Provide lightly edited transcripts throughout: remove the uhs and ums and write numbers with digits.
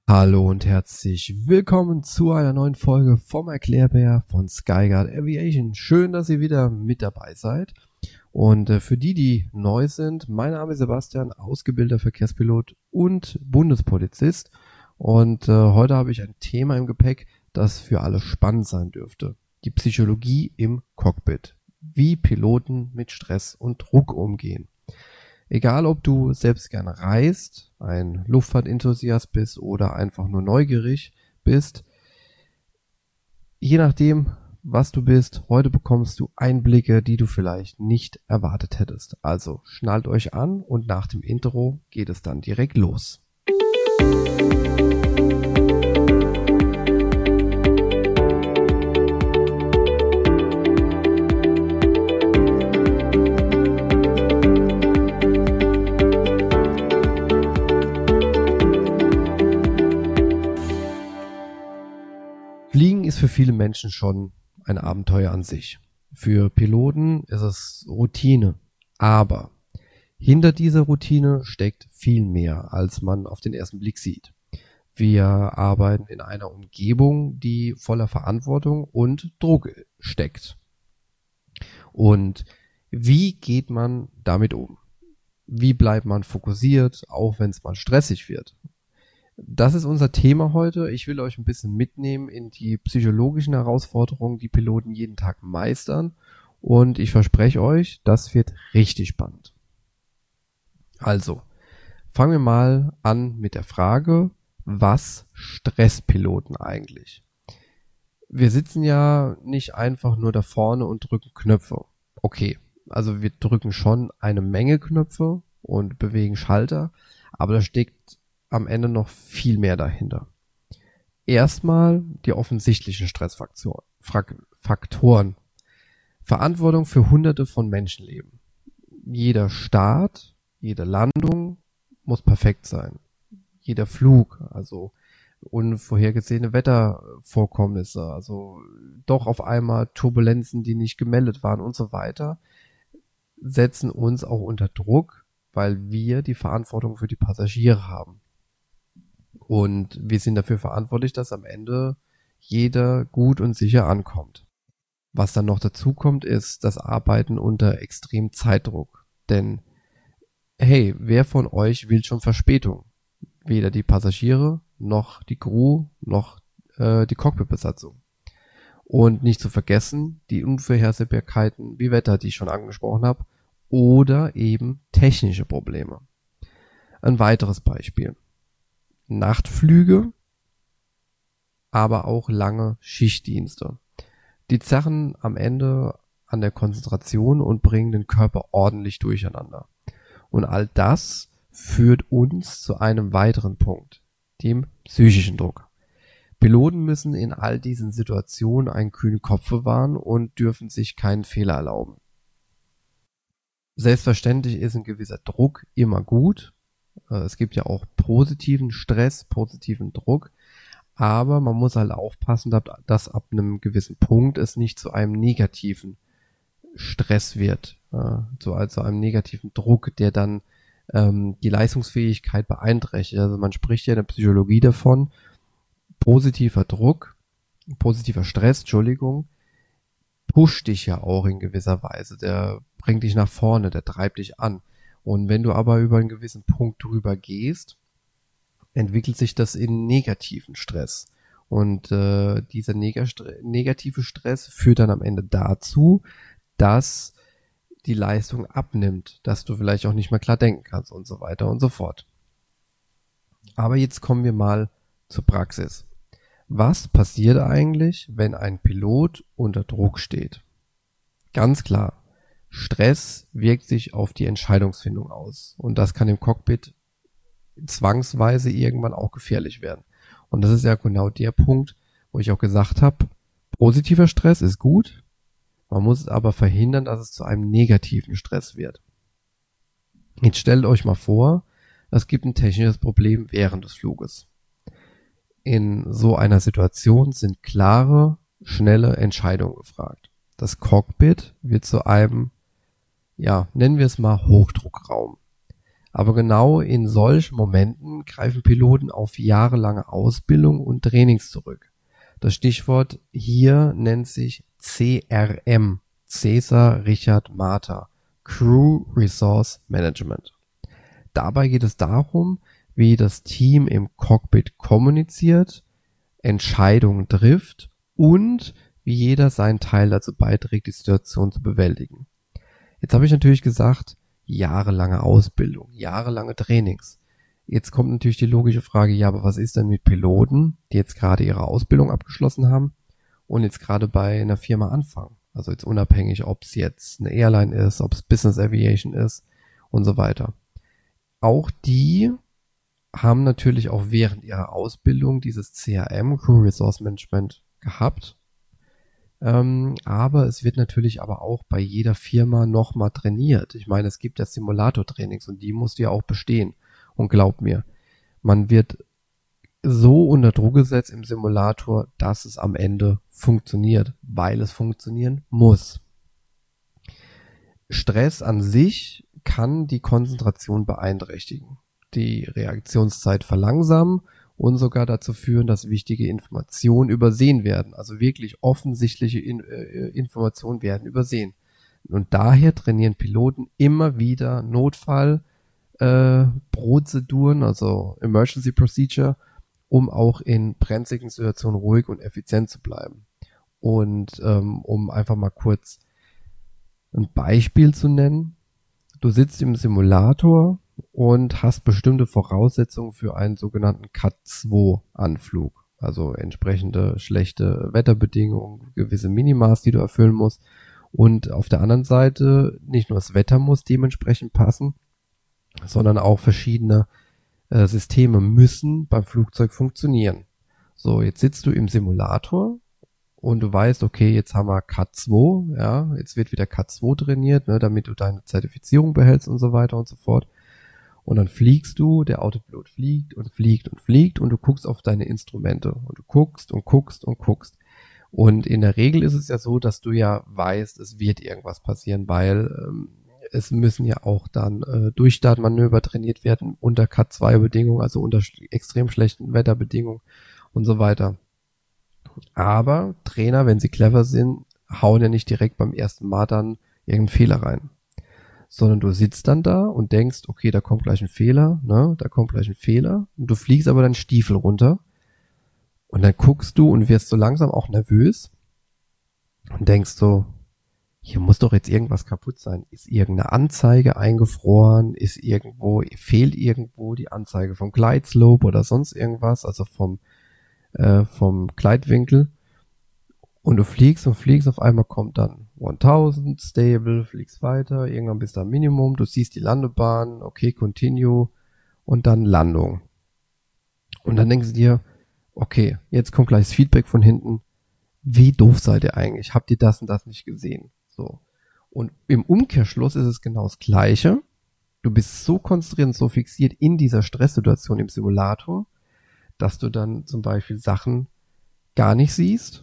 Hallo und herzlich willkommen zu einer neuen Folge vom Erklärbär von Skyguard Aviation. Schön, dass ihr wieder mit dabei seid. Und für die neu sind, mein Name ist Sebastian, ausgebildeter Verkehrspilot und Bundespolizist. Und heute habe ich ein Thema im Gepäck, das für alle spannend sein dürfte. Die Psychologie im Cockpit. Wie Piloten mit Stress und Druck umgehen. Egal, ob du selbst gerne reist, ein Luftfahrtenthusiast bist oder einfach nur neugierig bist, je nachdem, was du bist, heute bekommst du Einblicke, die du vielleicht nicht erwartet hättest. Also schnallt euch an und nach dem Intro geht es dann direkt los. Fliegen ist für viele Menschen schon ein Abenteuer an sich. Für Piloten ist es Routine. Aber hinter dieser Routine steckt viel mehr, als man auf den ersten Blick sieht. Wir arbeiten in einer Umgebung, die voller Verantwortung und Druck steckt. Und wie geht man damit um? Wie bleibt man fokussiert, auch wenn es mal stressig wird? Das ist unser Thema heute. Ich will euch ein bisschen mitnehmen in die psychologischen Herausforderungen, die Piloten jeden Tag meistern. Und ich verspreche euch, das wird richtig spannend. Also, fangen wir mal an mit der Frage, was stresst Piloten eigentlich? Wir sitzen ja nicht einfach nur da vorne und drücken Knöpfe. Okay, also wir drücken schon eine Menge Knöpfe und bewegen Schalter, aber da steckt am Ende noch viel mehr dahinter. Erstmal die offensichtlichen Stressfaktoren. Verantwortung für Hunderte von Menschenleben. Jeder Start, jede Landung muss perfekt sein. Jeder Flug, also unvorhergesehene Wettervorkommnisse, also doch auf einmal Turbulenzen, die nicht gemeldet waren und so weiter, setzen uns auch unter Druck, weil wir die Verantwortung für die Passagiere haben. Und wir sind dafür verantwortlich, dass am Ende jeder gut und sicher ankommt. Was dann noch dazu kommt, ist das Arbeiten unter extremem Zeitdruck. Denn, hey, wer von euch will schon Verspätung? Weder die Passagiere, noch die Crew, noch die Cockpitbesatzung. Und nicht zu vergessen, die Unvorhersehbarkeiten wie Wetter, die ich schon angesprochen habe, oder eben technische Probleme. Ein weiteres Beispiel. Nachtflüge, aber auch lange Schichtdienste. Die zerren am Ende an der Konzentration und bringen den Körper ordentlich durcheinander. Und all das führt uns zu einem weiteren Punkt, dem psychischen Druck. Piloten müssen in all diesen Situationen einen kühlen Kopf bewahren und dürfen sich keinen Fehler erlauben. Selbstverständlich ist ein gewisser Druck immer gut. Es gibt ja auch positiven Stress, positiven Druck, aber man muss halt aufpassen, dass ab einem gewissen Punkt es nicht zu einem negativen Stress wird, zu einem negativen Druck, der dann die Leistungsfähigkeit beeinträchtigt. Also man spricht ja in der Psychologie davon, positiver Stress, pusht dich ja auch in gewisser Weise, der bringt dich nach vorne, der treibt dich an. Und wenn du aber über einen gewissen Punkt drüber gehst, entwickelt sich das in negativen Stress. Und dieser negative Stress führt dann am Ende dazu, dass die Leistung abnimmt, dass du vielleicht auch nicht mehr klar denken kannst und so weiter und so fort. Aber jetzt kommen wir mal zur Praxis. Was passiert eigentlich, wenn ein Pilot unter Druck steht? Ganz klar. Stress wirkt sich auf die Entscheidungsfindung aus und das kann im Cockpit zwangsweise irgendwann auch gefährlich werden. Und das ist ja genau der Punkt, wo ich auch gesagt habe, positiver Stress ist gut, man muss aber verhindern, dass es zu einem negativen Stress wird. Jetzt stellt euch mal vor, es gibt ein technisches Problem während des Fluges. In so einer Situation sind klare, schnelle Entscheidungen gefragt. Das Cockpit wird zu einem, nennen wir es mal Hochdruckraum. Aber genau in solchen Momenten greifen Piloten auf jahrelange Ausbildung und Trainings zurück. Das Stichwort hier nennt sich CRM, Cäsar Richard Marta, Crew Resource Management. Dabei geht es darum, wie das Team im Cockpit kommuniziert, Entscheidungen trifft und wie jeder seinen Teil dazu beiträgt, die Situation zu bewältigen. Jetzt habe ich natürlich gesagt, jahrelange Ausbildung, jahrelange Trainings. Jetzt kommt natürlich die logische Frage, ja, aber was ist denn mit Piloten, die jetzt gerade ihre Ausbildung abgeschlossen haben und jetzt gerade bei einer Firma anfangen? Also jetzt unabhängig, ob es jetzt eine Airline ist, ob es Business Aviation ist und so weiter. Auch die haben natürlich auch während ihrer Ausbildung dieses CRM, Crew Resource Management, gehabt. Aber es wird natürlich aber auch bei jeder Firma nochmal trainiert. Ich meine, es gibt ja Simulator-Trainings und die musst du ja auch bestehen. Und glaub mir, man wird so unter Druck gesetzt im Simulator, dass es am Ende funktioniert, weil es funktionieren muss. Stress an sich kann die Konzentration beeinträchtigen, die Reaktionszeit verlangsamen und sogar dazu führen, dass wichtige Informationen übersehen werden. Also wirklich offensichtliche Informationen werden übersehen. Und daher trainieren Piloten immer wieder Notfallprozeduren, also Emergency Procedure, um auch in brenzligen Situationen ruhig und effizient zu bleiben. Und um einfach mal kurz ein Beispiel zu nennen. Du sitzt im Simulator und hast bestimmte Voraussetzungen für einen sogenannten Cat-2-Anflug. Also entsprechende schlechte Wetterbedingungen, gewisse Minimas, die du erfüllen musst. Und auf der anderen Seite nicht nur das Wetter muss dementsprechend passen, sondern auch verschiedene Systeme müssen beim Flugzeug funktionieren. So, jetzt sitzt du im Simulator und du weißt, okay, jetzt haben wir Cat-2, ja, jetzt wird wieder Cat-2 trainiert, ne, damit du deine Zertifizierung behältst und so weiter und so fort. Und dann fliegst du, der Autopilot fliegt und fliegt und fliegt und du guckst auf deine Instrumente und du guckst und guckst und guckst. Und in der Regel ist es ja so, dass du ja weißt, es wird irgendwas passieren, weil es müssen ja auch dann Durchstartmanöver trainiert werden unter Cat-2-Bedingungen, also unter extrem schlechten Wetterbedingungen und so weiter. Aber Trainer, wenn sie clever sind, hauen ja nicht direkt beim ersten Mal dann irgendeinen Fehler rein. Sondern du sitzt dann da und denkst, okay, da kommt gleich ein Fehler, ne, da kommt gleich ein Fehler. Und du fliegst aber deinen Stiefel runter. Und dann guckst du und wirst so langsam auch nervös. Und denkst so, hier muss doch jetzt irgendwas kaputt sein. Ist irgendeine Anzeige eingefroren? Fehlt irgendwo die Anzeige vom Glideslope oder sonst irgendwas? Also vom Gleitwinkel. Und du fliegst und fliegst, auf einmal kommt dann 1000, stable, fliegst weiter, irgendwann bist du am Minimum, du siehst die Landebahn, okay, continue und dann Landung. Und dann denkst du dir, okay, jetzt kommt gleich das Feedback von hinten, wie doof seid ihr eigentlich? Habt ihr das und das nicht gesehen? So. Und im Umkehrschluss ist es genau das Gleiche. Du bist so konzentriert und so fixiert in dieser Stresssituation im Simulator, dass du dann zum Beispiel Sachen gar nicht siehst,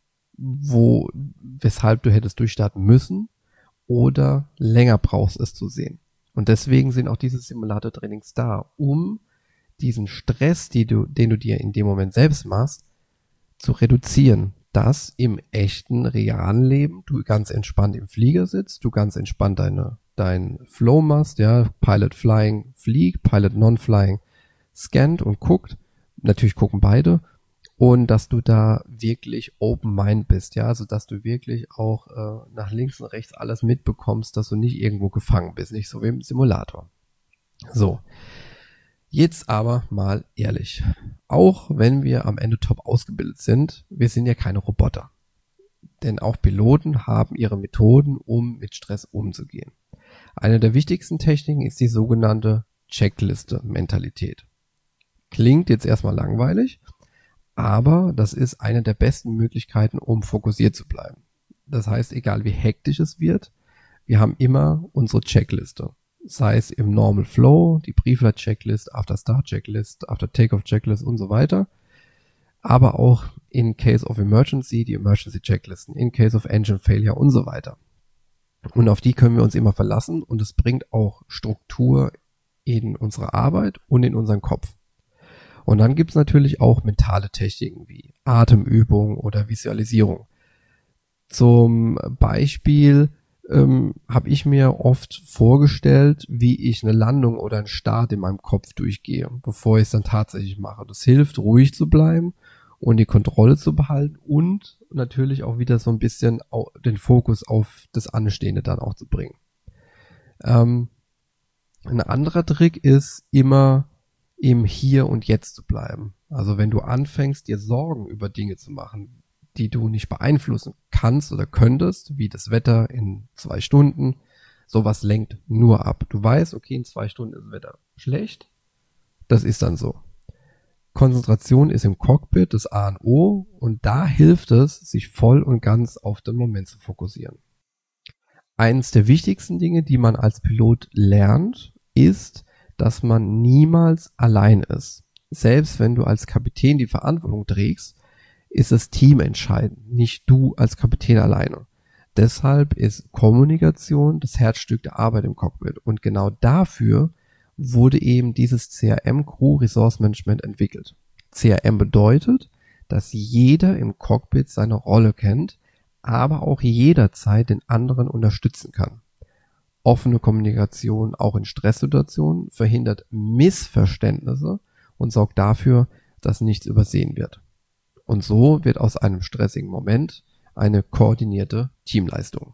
weshalb du hättest durchstarten müssen oder länger brauchst es zu sehen. Und deswegen sind auch diese Simulator-Trainings da, um diesen Stress, den du dir in dem Moment selbst machst, zu reduzieren, dass im echten, realen Leben du ganz entspannt im Flieger sitzt, du ganz entspannt dein Flow machst, ja, Pilot Flying fliegt, Pilot Non-Flying scannt und guckt, natürlich gucken beide, und dass du da wirklich open mind bist, ja, also dass du wirklich auch nach links und rechts alles mitbekommst, dass du nicht irgendwo gefangen bist, nicht so wie im Simulator. So, jetzt aber mal ehrlich, auch wenn wir am Ende top ausgebildet sind, wir sind ja keine Roboter, denn auch Piloten haben ihre Methoden, um mit Stress umzugehen. Eine der wichtigsten Techniken ist die sogenannte Checkliste-Mentalität. Klingt jetzt erstmal langweilig, aber das ist eine der besten Möglichkeiten, um fokussiert zu bleiben. Das heißt, egal wie hektisch es wird, wir haben immer unsere Checkliste. Sei es im Normal Flow, die Pre-Flight-Checklist, After-Start-Checklist, After-Takeoff-Checklist und so weiter. Aber auch in Case of Emergency, die Emergency-Checklisten, in Case of Engine Failure und so weiter. Und auf die können wir uns immer verlassen und es bringt auch Struktur in unsere Arbeit und in unseren Kopf. Und dann gibt's natürlich auch mentale Techniken wie Atemübung oder Visualisierung. Zum Beispiel habe ich mir oft vorgestellt, wie ich eine Landung oder einen Start in meinem Kopf durchgehe, bevor ich es dann tatsächlich mache. Das hilft, ruhig zu bleiben und die Kontrolle zu behalten und natürlich auch wieder so ein bisschen den Fokus auf das Anstehende dann auch zu bringen. Ein anderer Trick ist immer im Hier und Jetzt zu bleiben. Also wenn du anfängst, dir Sorgen über Dinge zu machen, die du nicht beeinflussen kannst oder könntest, wie das Wetter in 2 Stunden, sowas lenkt nur ab. Du weißt, okay, in 2 Stunden ist das Wetter schlecht, das ist dann so. Konzentration ist im Cockpit das A und O und da hilft es, sich voll und ganz auf den Moment zu fokussieren. Eines der wichtigsten Dinge, die man als Pilot lernt, ist, dass man niemals allein ist. Selbst wenn du als Kapitän die Verantwortung trägst, ist das Team entscheidend, nicht du als Kapitän alleine. Deshalb ist Kommunikation das Herzstück der Arbeit im Cockpit und genau dafür wurde eben dieses CRM Crew Resource Management entwickelt. CRM bedeutet, dass jeder im Cockpit seine Rolle kennt, aber auch jederzeit den anderen unterstützen kann. Offene Kommunikation auch in Stresssituationen verhindert Missverständnisse und sorgt dafür, dass nichts übersehen wird. Und so wird aus einem stressigen Moment eine koordinierte Teamleistung.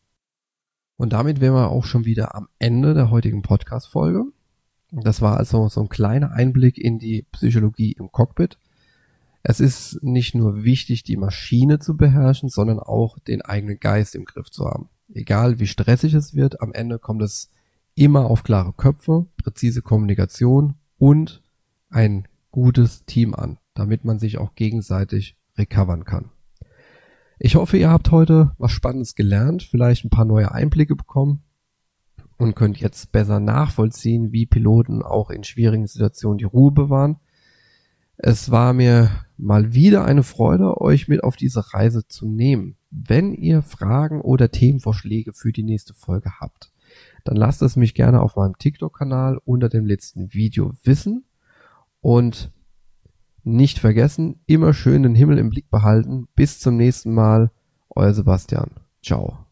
Und damit wären wir auch schon wieder am Ende der heutigen Podcast-Folge. Das war also so ein kleiner Einblick in die Psychologie im Cockpit. Es ist nicht nur wichtig, die Maschine zu beherrschen, sondern auch den eigenen Geist im Griff zu haben. Egal wie stressig es wird, am Ende kommt es immer auf klare Köpfe, präzise Kommunikation und ein gutes Team an, damit man sich auch gegenseitig recovern kann. Ich hoffe, ihr habt heute was Spannendes gelernt, vielleicht ein paar neue Einblicke bekommen und könnt jetzt besser nachvollziehen, wie Piloten auch in schwierigen Situationen die Ruhe bewahren. Es war mir mal wieder eine Freude, euch mit auf diese Reise zu nehmen. Wenn ihr Fragen oder Themenvorschläge für die nächste Folge habt, dann lasst es mich gerne auf meinem TikTok-Kanal unter dem letzten Video wissen. Und nicht vergessen, immer schön den Himmel im Blick behalten. Bis zum nächsten Mal, euer Sebastian. Ciao.